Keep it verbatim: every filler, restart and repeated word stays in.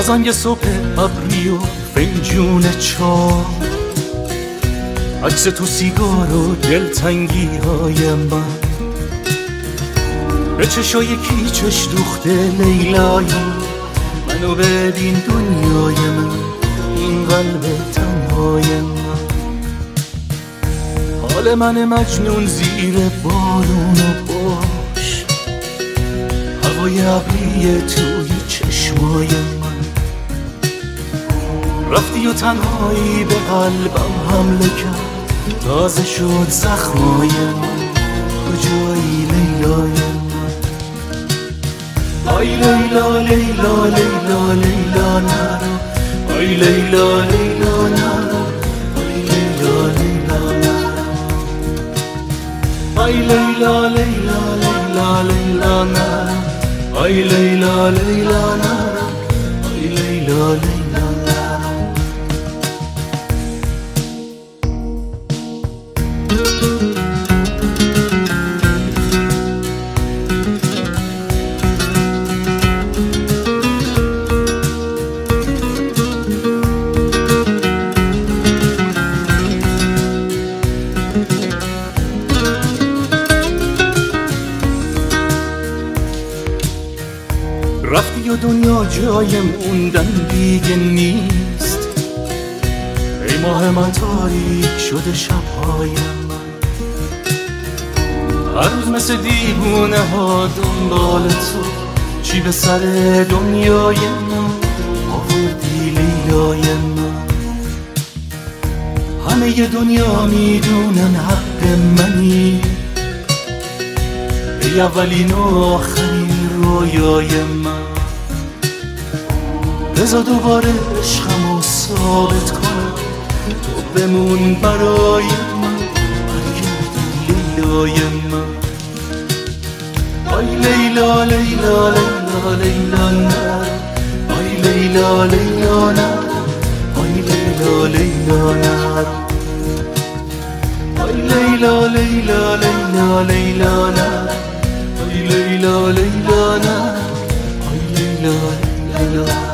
بازم یه صبح ابری و فنجون چا، عکس تو سیگار و دلتنگی های من، به چشای کیچش دوخته لیلای منو ببین دنیای من، این قلب تنهای من. حال من مجنون زیر بارون و باش، هوای ابری توی چشمای من. رفتی و تنهایی به قلبم حمله کرد، تازه شد زخمای من. کجایی لیلای من؟ آی لیلا لیلا لیلا لیلا نرو، آی لیلا لیلا نرو، آی لیلا لیلا نرو، آی لیلا لیلا لیلا لیلا نرو، آی لیلا لیلا نرو، آی لیلا لیلا نرو. رفتی و دنیا جای موندن دیگه نیست، ای ماه من تاریک شده شبهای من. هر روز مثل دیوونه ها دنبال تو، چی به سر دنیای من آوردی لیلای من. همه ی دنیا میدونن حق منی، ای اولین و آخرین رویای من. بذار دوباره عشقمو ثابت کنم، تو بمون برای من، برگردی لیلای من. آی لیلا لیلا لیلا لیلا نرو، آی لیلا لیلا نرو، آی لیلا لیلا نرو، آی لیلا لیلا لیلا لیلا نرو، آی لیلا لیلا نرو، آی لیلا لیلا.